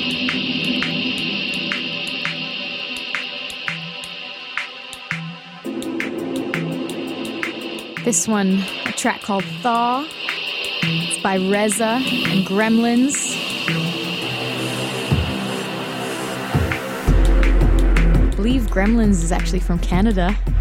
This one, a track called Thaw. It's by Reza and Gremlins. I believe Gremlins is actually from Canada.